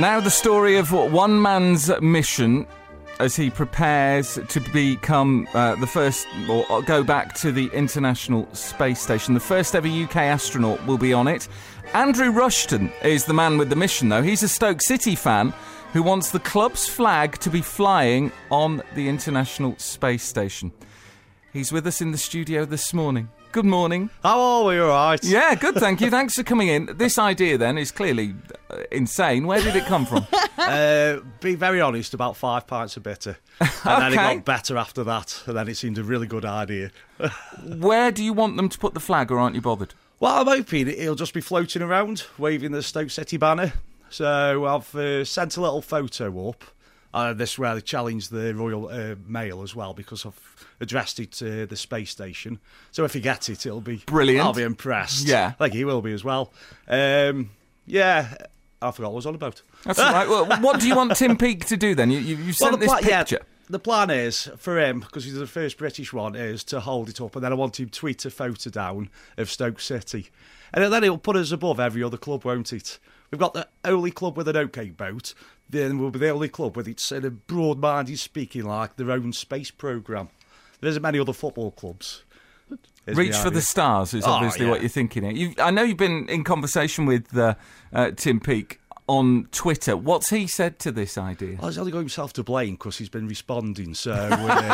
Now the story of one man's mission as he prepares to become the first, or go back to the International Space Station. The first ever UK astronaut will be on it. Andrew Rushton is the man with the mission, though. He's a Stoke City fan who wants the club's flag to be flying on the International Space Station. He's with us in the studio this morning. Good morning. How are we? All right? Yeah, good, thank you. Thanks for coming in. This idea, then, is clearly insane. Where did it come from? Be very honest, about 5 pints of bitter. And then it got better after that, and then it seemed a really good idea. Where do you want them to put the flag, or aren't you bothered? Well, I'm hoping it'll just be floating around, waving the Stoke City banner. So I've sent a little photo up. This is where they challenged the Royal Mail as well, because I've addressed it to the space station. So if he gets it, it'll be brilliant. I'll be impressed. Yeah. I think he will be as well. Yeah, I forgot what I was on about. That's all right. Well, what do you want Tim Peake to do then? You sent this picture. Yeah, the plan is, for him, because he's the first British one, is to hold it up, and then I want him to tweet a photo down of Stoke City. And then it'll put us above every other club, won't it? We've got the only club with an OK boat, then we'll be the only club with its broad-minded speaking like their own space programme. There isn't many other football clubs. Reach for the stars is obviously what you're thinking. I know you've been in conversation with Tim Peake on Twitter. What's he said to this idea? Well, he's only got himself to blame because he's been responding, so...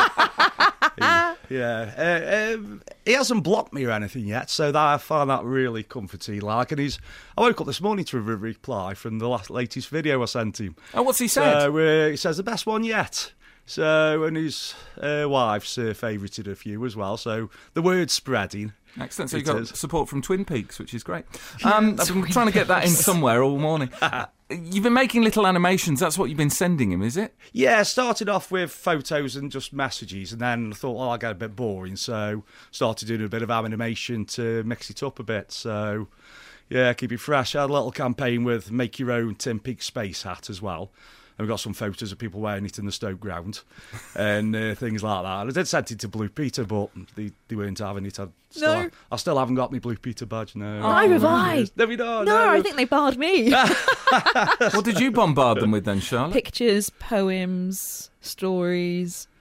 he hasn't blocked me or anything yet, so I find that really comforting. I woke up this morning to a reply from the latest video I sent him. Oh, what's he said? He says the best one yet. So, and his wife's favourited a few as well. So the word's spreading. Excellent. So you got support from Twin Peaks, which is great. I've been trying to get that in somewhere all morning. You've been making little animations. That's what you've been sending him, is it? Yeah, started off with photos and just messages, and then I thought, well, I'll get a bit boring, so started doing a bit of animation to mix it up a bit. So, yeah, keep it fresh. I had a little campaign with Make Your Own Tim Peake Space Hat as well. And we've got some photos of people wearing it in the Stoke ground and things like that. And I did send it to Blue Peter, but they weren't having it. I still haven't got my Blue Peter badge, no. Neither have I. No, I think they barred me. What did you bombard them with then, Charlotte? Pictures, poems, stories,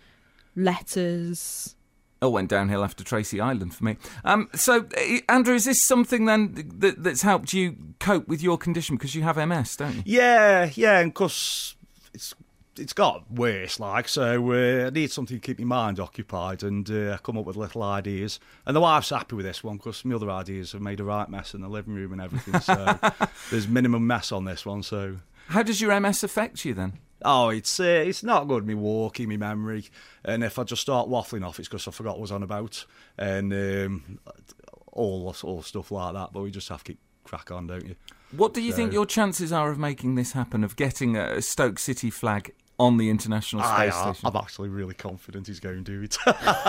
letters. All went downhill after Tracy Island for me. So, Andrew, is this something then that's helped you cope with your condition? Because you have MS, don't you? Yeah, and because it's got worse, so I need something to keep my mind occupied, and I come up with little ideas. And the wife's happy with this one, because my other ideas have made a right mess in the living room and everything, so there's minimum mess on this one. So, how does your MS affect you then? Oh, it's not good, me walking, me memory, and if I just start waffling off, it's because I forgot what I was on about, and all stuff like that, but we just have to keep crack on, don't you? What do you think your chances are of making this happen, of getting a Stoke City flag on the International Space Station? I'm actually really confident he's going to do it.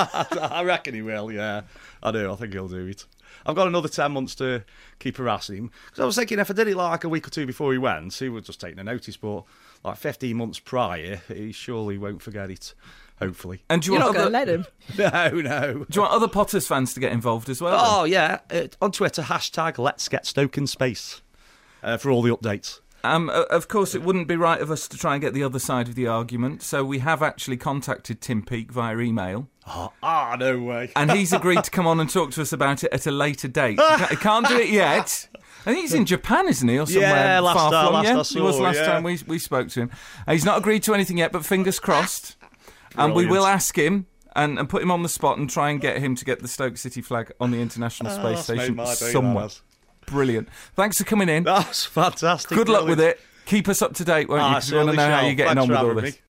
I reckon he will, yeah. I do, I think he'll do it. I've got another 10 months to keep harassing him. Because I was thinking if I did it like a week or two before he went, he would just take no notice. But like 15 months prior, he surely won't forget it, hopefully. And You're not going to let him? No. Do you want other Potters fans to get involved as well? Oh, yeah. On Twitter, #Let's Get Stoke in Space for all the updates. Of course, it wouldn't be right of us to try and get the other side of the argument, so we have actually contacted Tim Peake via email. No way. And he's agreed to come on and talk to us about it at a later date. He can't do it yet. I think he's in Japan, isn't he, or somewhere far flung? He was last time we spoke to him. He's not agreed to anything yet, but fingers crossed. And we will ask him and put him on the spot and try and get him to get the Stoke City flag on the International Space Station somewhere. Brilliant. Thanks for coming in. That's fantastic. Good luck with it. Keep us up to date, won't you? Because we want to know how you're getting on with all this.